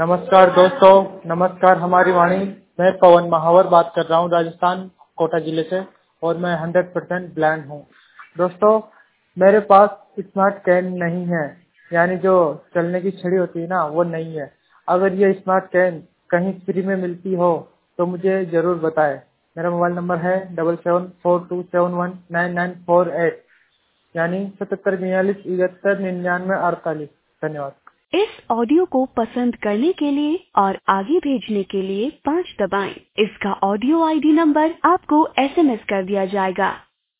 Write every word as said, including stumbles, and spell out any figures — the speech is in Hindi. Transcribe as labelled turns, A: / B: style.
A: नमस्कार दोस्तों, नमस्कार हमारी वाणी। मैं पवन महावर बात कर रहा हूँ राजस्थान कोटा जिले से और मैं हंड्रेड परसेंट ब्लाइंड हूँ। दोस्तों, मेरे पास स्मार्ट कैन नहीं है, यानी जो चलने की छड़ी होती है ना, वो नहीं है। अगर ये स्मार्ट कैन कहीं फ्री में मिलती हो तो मुझे जरूर बताएं। मेरा मोबाइल नंबर है double seven four two seven one nine nine four eight, यानी सतहत्तर बयालीस इकहत्तर निन्यानवे अड़तालीस। धन्यवाद।
B: इस ऑडियो को पसंद करने के लिए और आगे भेजने के लिए पाँच दबाएं। इसका ऑडियो आईडी नंबर आपको एसएमएस कर दिया जाएगा।